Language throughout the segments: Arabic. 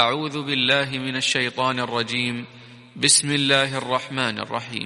أعوذ بالله من الشيطان الرجيم. بسم الله الرحمن الرحيم.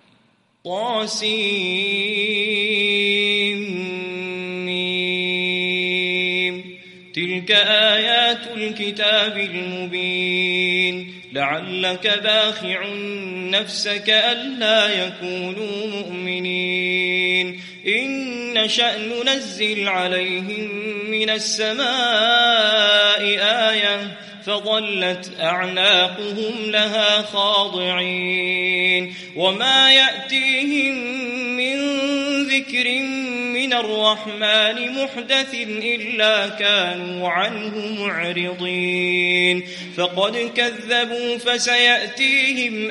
طاسيم. تلك آيات الكتاب المبين. لعلك باخع نفسك ألا يكونوا مؤمنين. إن نشأ ننزل عليهم من السماء آية فظلت أعناقهم لها خاضعين. وما يأتيهم من ذكر من الرحمن محدث إلا كانوا عنه معرضين. فقد كذبوا فسيأتيهم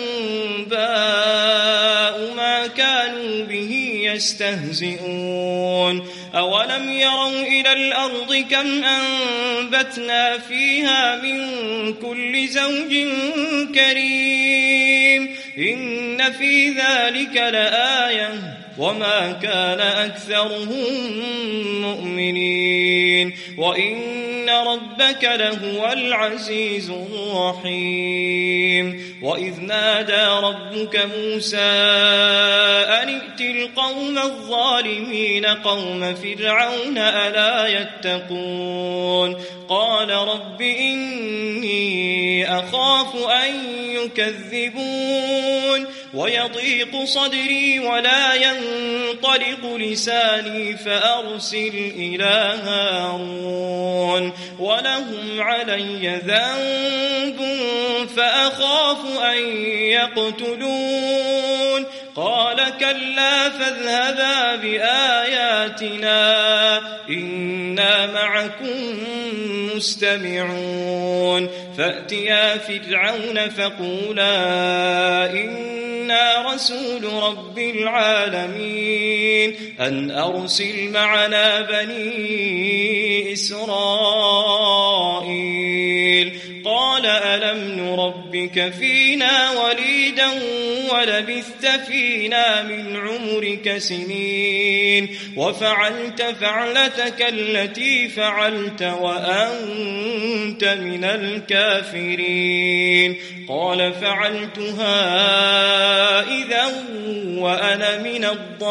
أنباء ما كانوا به يستهزئون. أولم يروا إلى الأرض كم أنبتنا فيها من كل زوج كريم. إن في ذلك لآية وما كان أكثرهم مؤمنين. وإن ربك لهو العزيز الرحيم. وإذ نادى ربك موسى أن ائت القوم الظالمين قوم فرعون ألا يتقون. قال رب إني أخاف أن يكذبون ويضيق صدري ولا ينطلق لساني فأرسل إلى هارون ولهم علي ذنب فأخاف أن يقتلون. قال كلا فاذهبا بآياتنا إنا معكم مستمعون. فأتيا فرعون فقولا إنا رسول رب العالمين أن أرسل معنا بني إسرائيل. قال ألم نربك فينا وليدا ولبثت فينا من عمرك سنين وفعلت فعلتك التي فعلت وأنت من الكافرين. قال فعلتها إذا وأنا من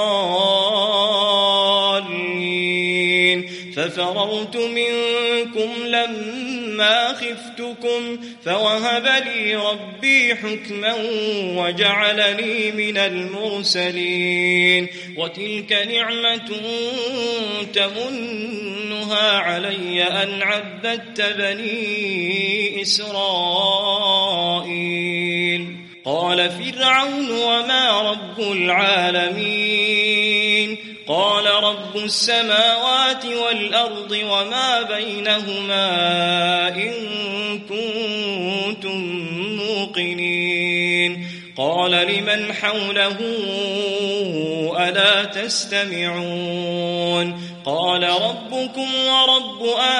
الضالين. ففررت منكم لما خفتكم فوهب لي ربي حكما وجعلني من المرسلين. وتلك نعمة تمنها علي أن عبدت بني إسرائيل. قال فرعون وما رب العالمين. قال رب السماوات والأرض وما بينهما إن كنتم موقنين. قال لمن حوله ألا تستمعون. قال ربكم ورب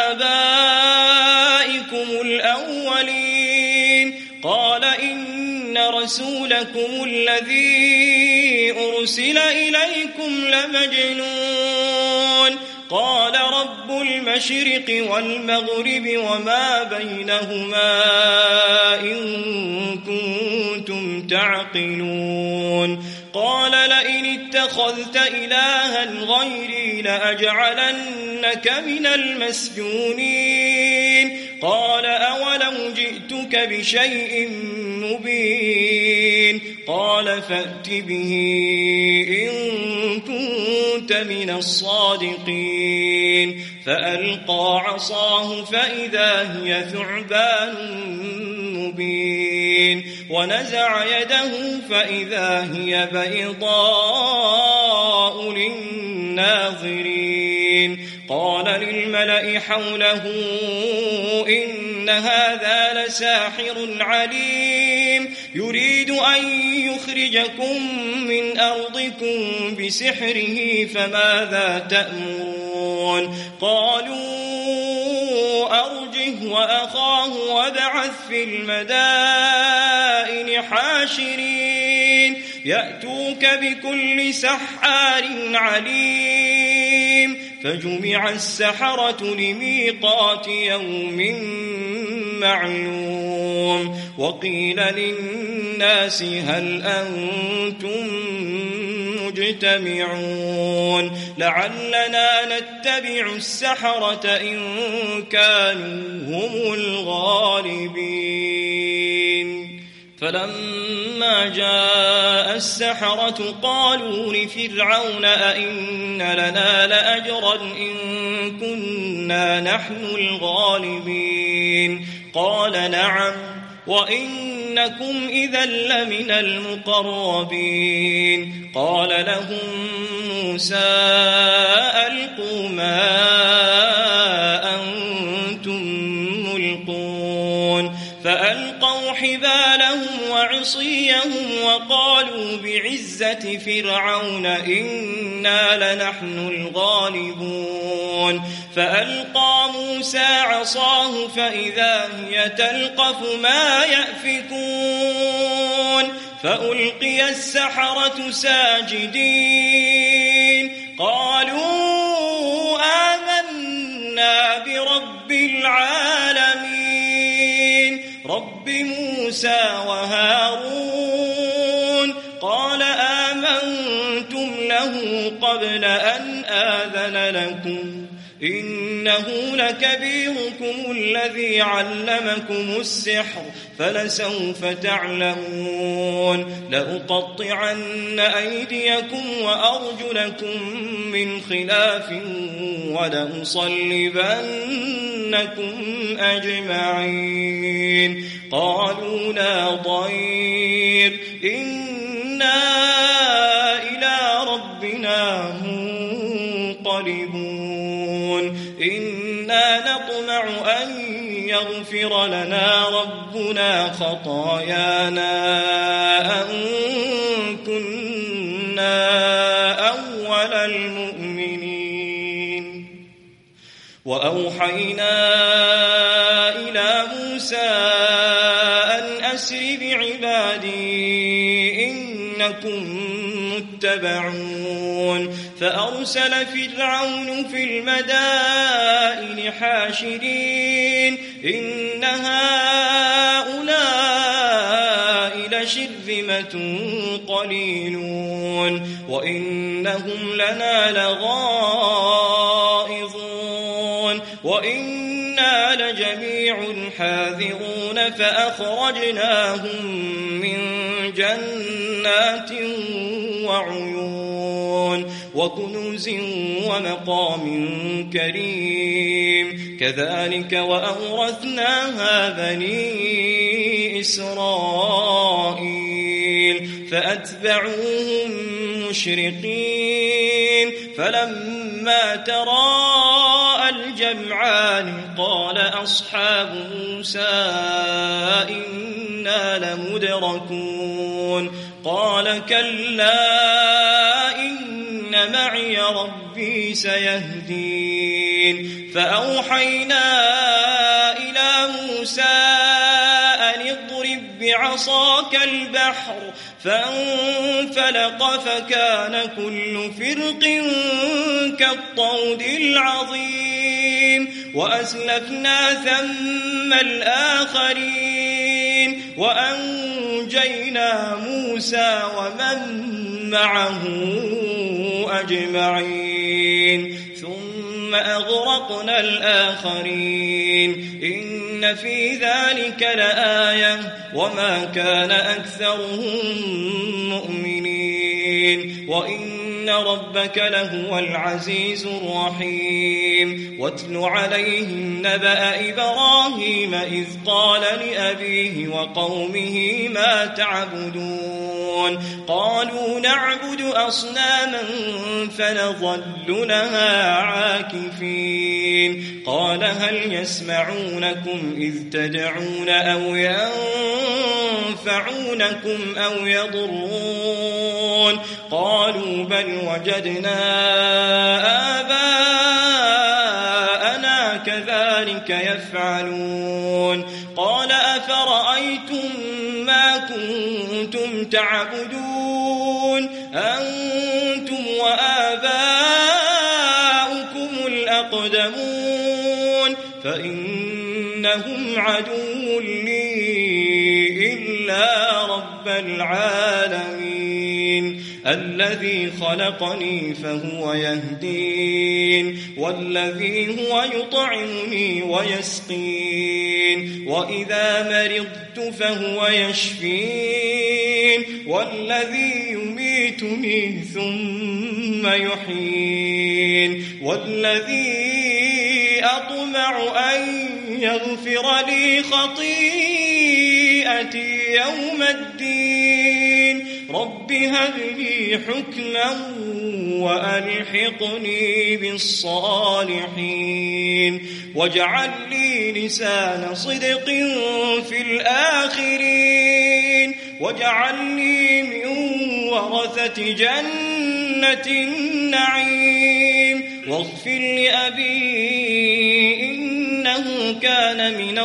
آبائكم الأولين. قال إن رسولكم الذي أرسل إليكم لمجنون. قال رب المشرق والمغرب وما بينهما إن كنتم تعقلون. قال لئن اتخذت إلها غيري لأجعلنك من المسجونين. قال أولو جئتك بشيء مبين. قال فأت به إن كنت من الصادقين. فألقى عصاه فإذا هي ثعبان مبين. ونزع يده فإذا هي بيضاء للناظرين. قال للملأ حوله إن هذا لساحر عليم يريد أن يخرجكم من أرضكم بسحره فماذا تأمرون. قالوا أرجه وأخاه وابعث في المدائن حاشرين يأتوك بكل سحار عليم. فجمع السحرة لميقات يوم معلوم وقيل للناس هل أنتم مجتمعون لعلنا نتبع السحرة إن كانوا هم الغالبين فلما جاء السحرة قالوا لفرعون أئن لنا لأجرا إن كنا نحن الغالبين قال نعم وإنكم إذا لمن المقربين قال لهم موسى ألقوا ما أنتم ملقون فألقوا حبالهم وعصيهم وقالوا بعزة فرعون إنا لنحن الغالبون فألقى موسى عصاه فإذا هي تلقف ما يأفكون فألقي السحرة ساجدين قالوا آمنا برب العالمين رب موسى وهارون قال آمنتم له قبل أن آذن لكم إنه لكبيركم الذي علمكم السحر فلسوف تعلمون لأقطعن أيديكم وأرجلكم من خلاف ولأصلبنكم أجمعين قالوا لا ضير إنا إلى ربنا منقلبون إنا نطمع أن يغفر لنا ربنا خطايانا أن كنا أول المؤمنين وأوحينا إلى موسى أن أسر بعبادي إنكم متبعون فأرسل فرعون في المدائن حاشرين إن هؤلاء لشرذمة قليلون وإنهم لنا لغائظون وإنا لجميع حاذرون فأخرجناهم من جنات وعيون وكنوز ومقام كريم كذلك وأورثناها بني إسرائيل فأتبعوهم مشرقين فلما تراءى الجمعان قال أصحاب موسى إنا لمدركون قال كلا إن معي ربي سيهدين فأوحينا إلى موسى أن اضرب بعصاك البحر فانفلق فكان كل فرق كالطود العظيم وأسلفنا ثم الآخرين وأنجينا موسى ومن معه أجمعين ثم أغرقنا الآخرين إن في ذلك لآية وما كان أكثرهم مؤمنين وإن ربك لهو العزيز الرحيم واتل عليهم نبأ إبراهيم إذ قال لأبيه وقومه ما تعبدون قالوا نعبد أصناما فنظل لها عاكفين قال هل يسمعونكم إذ تدعون أو ينفعونكم أو يضرون قالوا بل وجدنا آباءنا كذلك يفعلون قال أفرأيتم ما كنتم تعبدون أنتم وآباؤكم الأقدمون فإن إنهم عدو لي إلا رب العالمين الذي خلقني فهو يهدين والذي هو يطعمني ويسقين وإذا مرضت فهو يشفين والذي يميتني ثم يحيين والذي أطمع أن يغفر لي خطيئتي يوم الدين رب هب لي حكما وألحقني بالصالحين واجعل لي لسان صدق في الآخرين واجعلني من ورثة جنة النعيم واغفر لأبي إنه كان من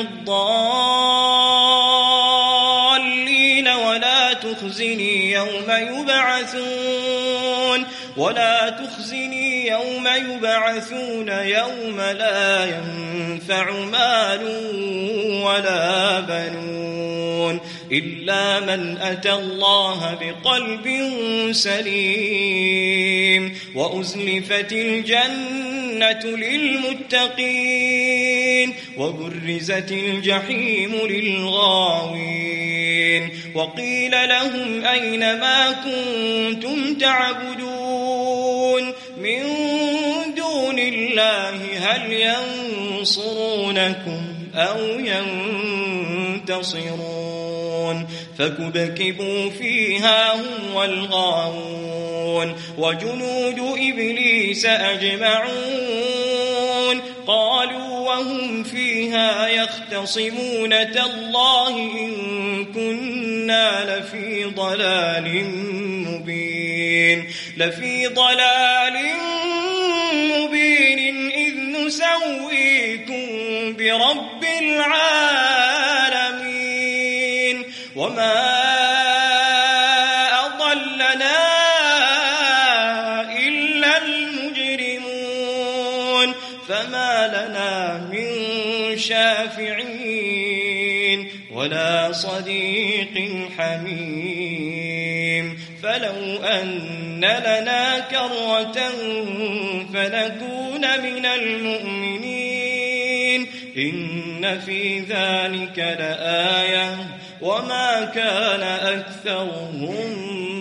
الضالين ولا تخزني يوم يبعثون يوم لا ينفع مال ولا بنون إلا من أتى الله بقلب سليم وأزلفت الجنة للمتقين وبرزت الجحيم للغاوين وقيل لهم أين ما كنتم تعبدون من دون الله هل ينصرونكم أو ينتصرون فكبكبوا فيها هم والغاوون وجنود إبليس أجمعون قالوا وهم فيها يختصمون تالله إن كنا لفي ضلال مبين إذ نسويكم برب العالمين وما أضلنا إلا المجرمون فما لنا من شافعين ولا صديق حميم فلو أن لنا كرة فنكون من المؤمنين إن في ذلك لآية وما كان أكثرهم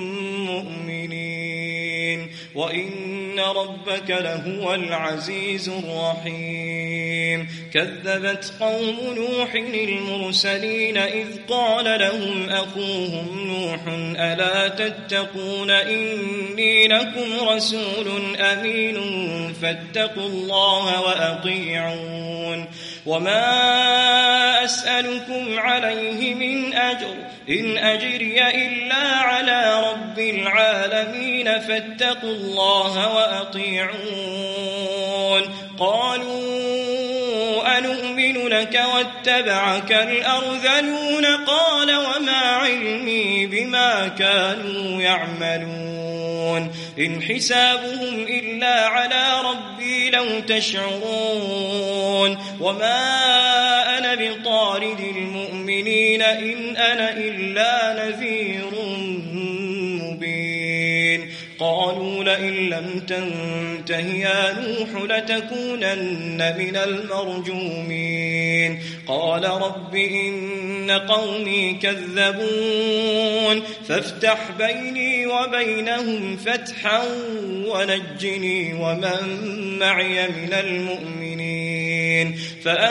مؤمنين وإن ربك لهو العزيز الرحيم كذبت قوم نوح المرسلين إذ قال لهم أخوهم نوح ألا تتقون إني لكم رسول أمين فاتقوا الله وأطيعون وما أسألكم عليه من أجر إن أجري إلا على رب العالمين فاتقوا الله وأطيعون قالوا أنؤمن لك واتبعك الأرذلون قال وما علمي بما كانوا يعملون إن حسابهم إلا على ربي لو تشعرون وما أنا بطارد المؤمنين إن أنا إلا نذير مبين قالوا لئن لم تنته يا نوح لتكونن من المرجومين قال رب إن قومي كذبون فافتح بيني وبينهم فتحا ونجني ومن معي من المؤمنين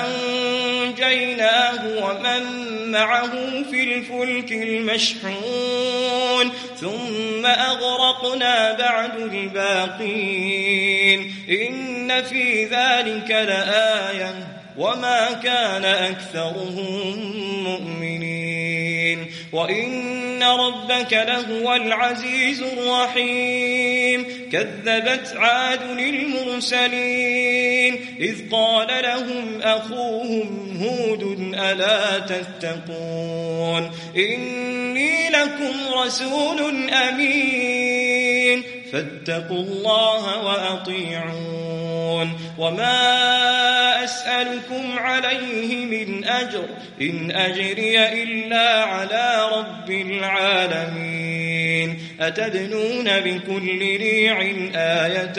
فأنجيناه ومن معه في الفلك المشحون ثم أغرقنا بعد الباقين إن في ذلك لآية وما كان أكثرهم مؤمنين وإن ربك لهو العزيز الرحيم كذبت عاد المرسلين إذ قال لهم أخوهم هود ألا تتقون إني لكم رسول أمين فاتقوا الله وأطيعون وما أسألكم عليه من أجر إن أجري إلا على رب العالمين أتبنون بكل ريع آية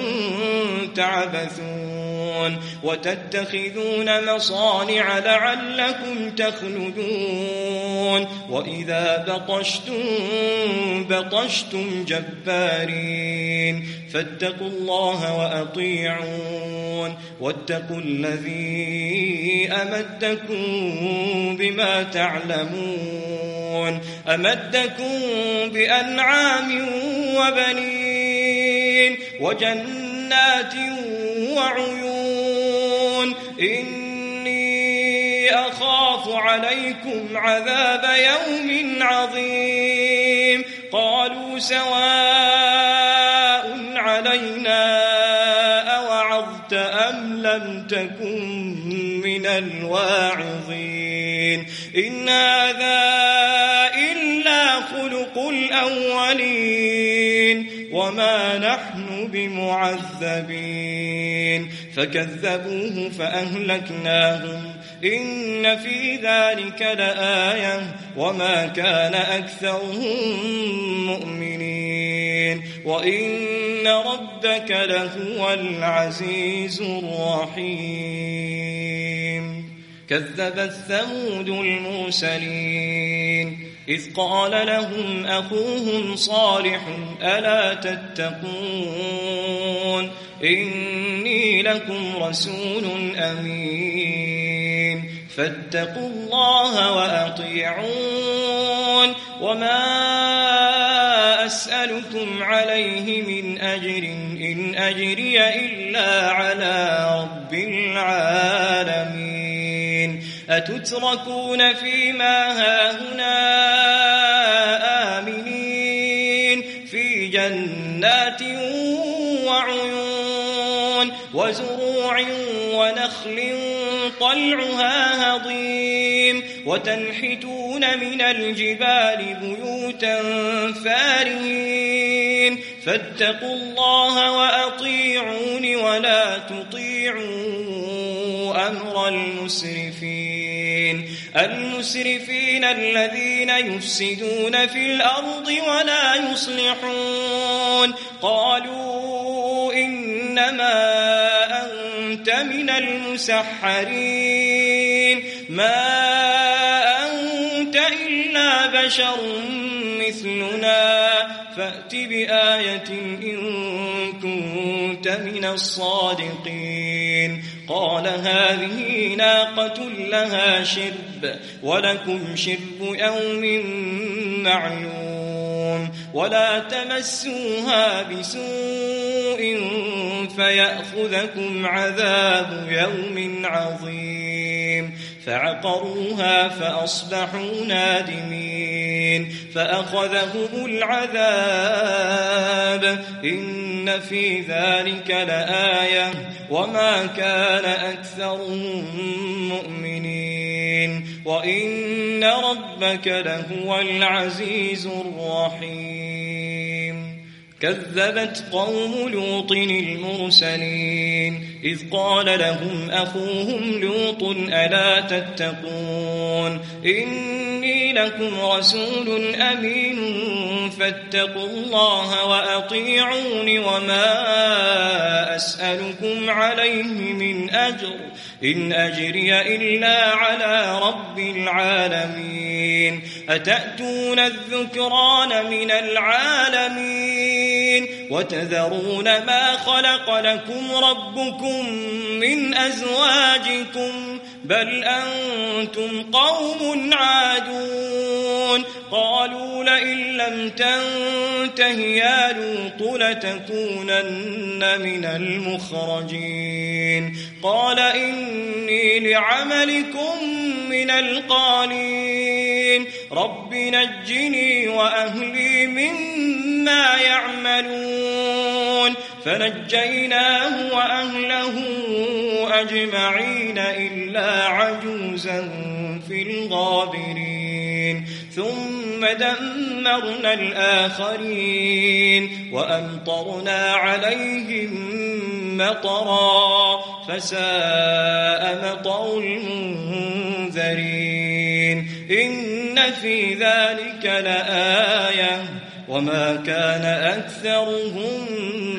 تعبثون وتتخذون مصانع لعلكم تخلدون وإذا بطشتم جبارين فاتقوا الله وأطيعون واتقوا الذي أمدكم بما تعلمون أمدكم بأنعام وبنين وجنات وعيون إني أخاف عليكم عذاب يوم عظيم قالوا سواء علينا أوعظت أم لم تكن من الواعظين إن هذا إلا خلق الأولين وما نحن بمعذبين فكذبوه فأهلكناهم إن في ذلك لآية وما كان أكثرهم مؤمنين وإن ربك لهو العزيز الرحيم كذبت ثمود المرسلين إذ قال لهم أخوهم صالح ألا تتقون إني لكم رسول أمين فاتقوا الله وأطيعون وما أسألكم عليه من أجر إن أجري إلا على رب العالمين أتتركون فيما هاهنا آمنين في جنات وعيون وزروع ونخل طلعها هضيم وتنحتون من الجبال بيوتا فارهين فاتقوا الله وأطيعون ولا تطيعوا أمر المسرفين الذين يفسدون في الأرض ولا يصلحون قالوا إنما أنت من المسحرين ما أنت إلا بشر مثلنا فأت بآية إن كنت من الصادقين قال هذه ناقة لها شرب ولكم شرب يوم معلوم ولا تمسوها بسوء فيأخذكم عذاب يوم عظيم فعقروها فأصبحوا نادمين فأخذهم العذاب إن في ذلك لآية وما كان أكثرهم مؤمنين وإن ربك لهو العزيز الرحيم كذبت قوم لوط المرسلين إذ قال لهم أخوهم لوط ألا تتقون إني لكم رسول أمين فاتقوا الله وأطيعون وما أسألكم عليه من أجر إن أجري إلا على رب العالمين أتأتون الذكران من العالمين وتذرون ما خلق لكم ربكم من أزواجكم بل أنتم قوم عادون قالوا لئن لم تنته يا لوط لتكونن من المخرجين قال إني لعملكم من القالين رب نجني وأهلي مما يعملون فنجيناه وأهله أجمعين إلا عجوزا في الغابرين ثم دمرنا الآخرين وأمطرنا عليهم مطرا فساء مطر المنذرين إن في ذلك لآية وما كان أكثرهم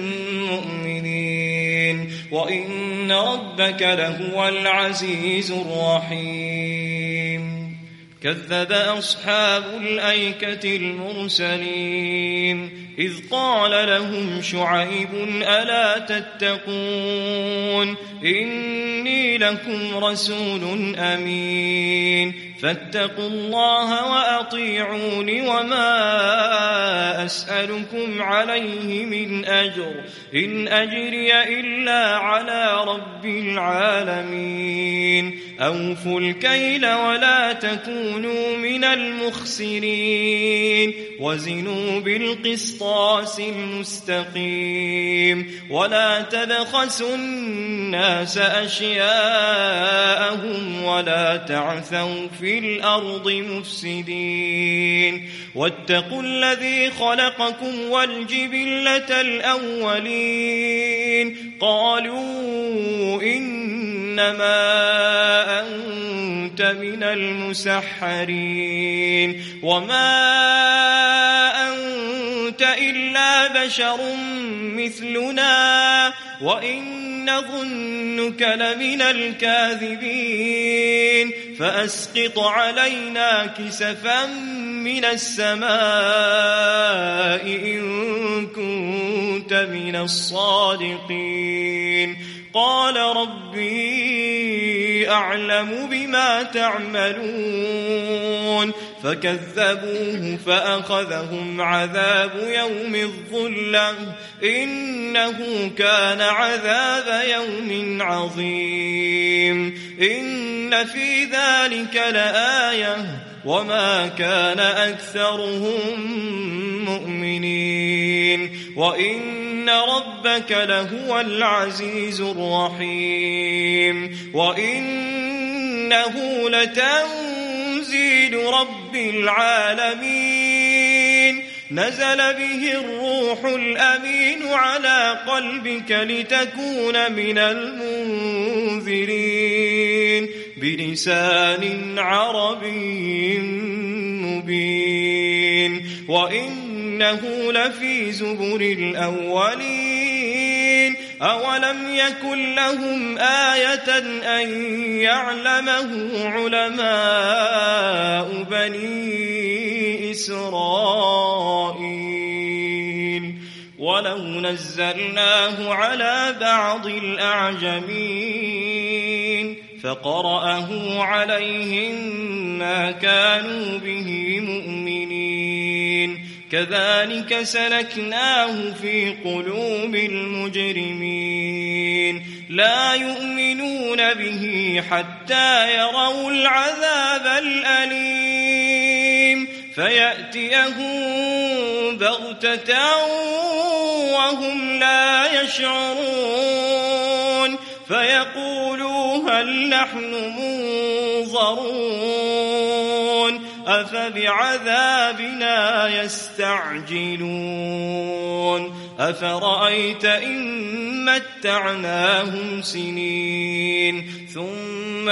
مؤمنين وإن ربك لهو العزيز الرحيم كذب أصحاب الأيكة المرسلين إذ قال لهم شعيب ألا تتقون إني لكم رسول أمين فاتقوا الله وأطيعون وما أسألكم عليه من أجر إن أجري إلا على رب العالمين أوفوا الكيل ولا تكونوا من المخسرين وزنوا بالقسطاس المستقيم ولا تبخسوا الناس أشياءهم ولا تعثوا في الأرض مفسدين واتقوا الذي خلقكم والجبلة الأولين قالوا إنما أنت من المسحرين وما أنت إلا بشر مثلنا وإن نظنك لمن الكاذبين فأسقط علينا كسفا من السماء إن كنت من الصادقين قال ربي أعلم بما تعملون فكذبوه فأخذهم عذاب يوم الظلة إنه كان عذاب يوم عظيم إن في ذلك لآية وما كان أكثرهم مؤمنين وإن ربك لهو العزيز الرحيم وإنه لتنزيل رب العالمين نزل به الروح الأمين على قلبك لتكون من المنذرين بلسان عربي مبين وإنه لفي زبر الأولين أولم يكن لهم آية أن يعلمه علماء بني إسرائيل ولو نزلناه على بعض الأعجمين فقرأه عليهم ما كانوا به مؤمنين كذلك سلكناه في قلوب المجرمين لا يؤمنون به حتى يروا العذاب الأليم فيأتيهم بغتة وهم لا يشعرون فيقولوا هل نحن منظرون أفبعذابنا يستعجلون أفرأيت إن متعناهم سنين ثم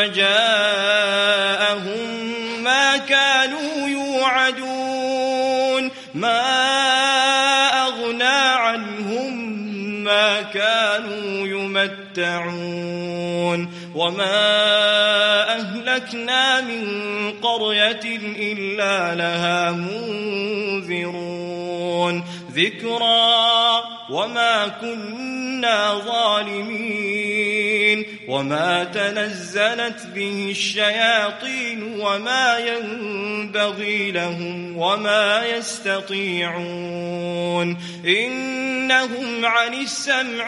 جاءهم ما كانوا يوعدون ما أغنى عنهم ما كانوا يمتعون وما أهلكنا من قرية إلا لها منذرون ذكرى وما كنا ظالمين وما تنزلت به الشياطين وما ينبغي لهم وما يستطيعون إنهم عن السمع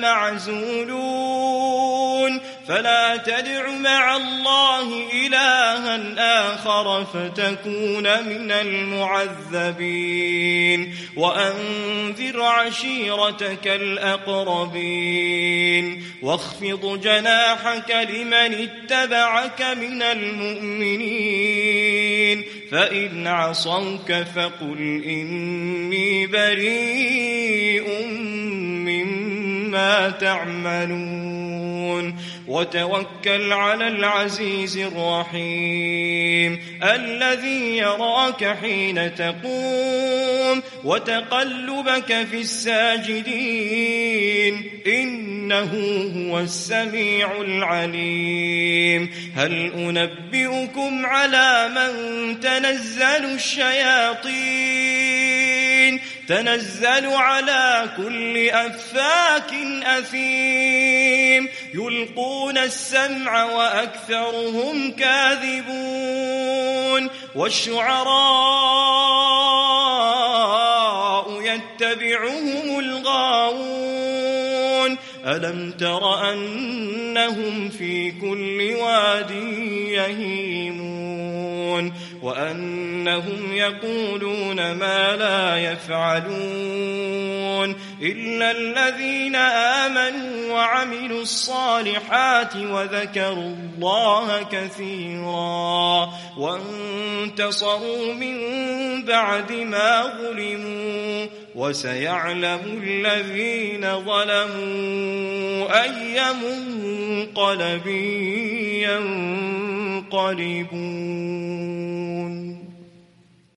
لمعزولون فلا تدع مع الله إلها آخر فتكون من المعذبين وأنذر عشيرتك الأقربين واخفض جناحك لمن اتبعك من المؤمنين فإن عصوك فقل إني بريء مما ما تعملون وتوكل على العزيز الرحيم الذي يراك حين تقوم وتقلبك في الساجدين إنه هو السميع العليم هل أنبئكم على من تنزل الشياطين تنزل على كل أفاك أثيم يلقون السمع وأكثرهم كاذبون والشعراء يتبعهم الغاوون ألم تر أنهم في كل واد يهيمون وأنهم يقولون ما لا يفعلون إلا الذين آمنوا وعملوا الصالحات وذكروا الله كثيرا وانتصروا من بعد ما ظلموا وسيعلم الذين ظلموا أي منقلب ينقلبون.